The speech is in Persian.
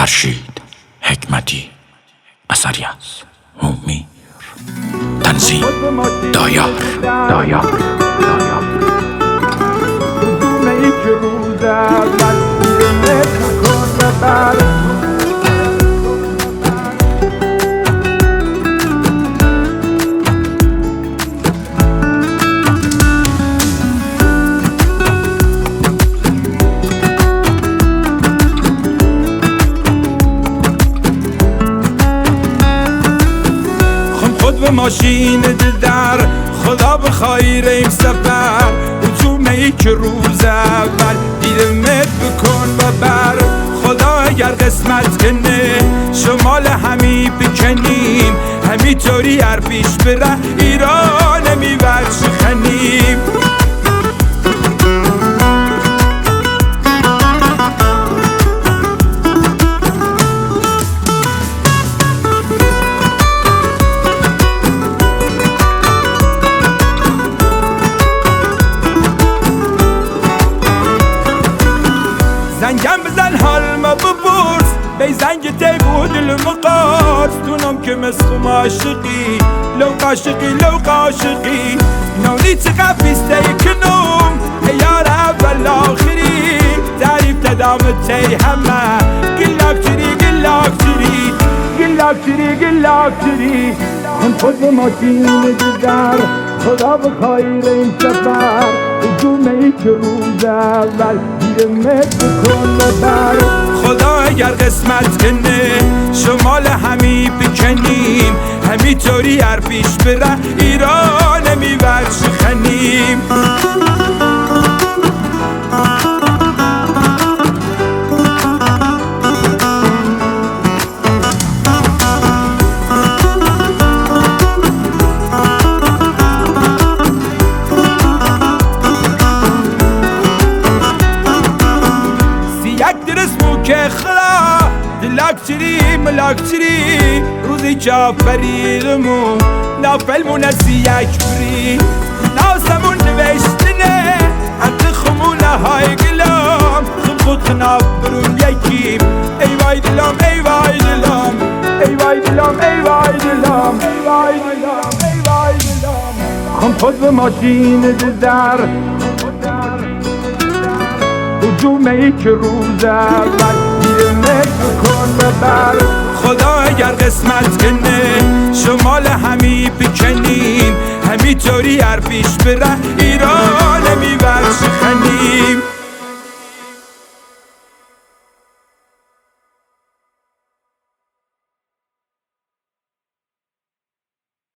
فرشید حکمتی، اثری از هومیر، تنظیم دایار. دونه ای که روز اول پیرمت کن ببر. خود به ماشین در خدا بخیر این سفر. جمعه ای که روز اول دیرمت بکن و بر. خدا اگر قسمت کنه شمال همی بکنیم، همینطوری هر پیش بره ایران میبرد شخنیم. زنگم بزن حال ما بپرس، بی زنگ تی بود المقاس. دونم که مسخوم عاشقی، لو قاشقی نونی چقدر بیسته کنم یار اول آخری. تعریف تدام تی همه گلاکتری. خود به ماشین در خدا بخیر این سفر. جمعه ای که روز اول دیرمت بکن ببر. خدا اگر قسمت کنه شمال همی بکنیم، همینطوری هر پیش بره ایران میبرد شخنیم. که خلا ملاکتری روزی که آفریدمون نافلمون از یک بری. ناسمون نوشتنه حتی خمونه های گلام. خود خناب برون یکیم ای وای دلم ای وای دلم ای وای دلم ای وای دلم ای وای دلم ای وای دلم. خود به ماشین در جمعه ای که روز اول دیرمت بکن ببر. خدا اگر قسمت کنه شمال همی بکنیم، همینطوری هر پیش بره ایران میبرد شخنیم.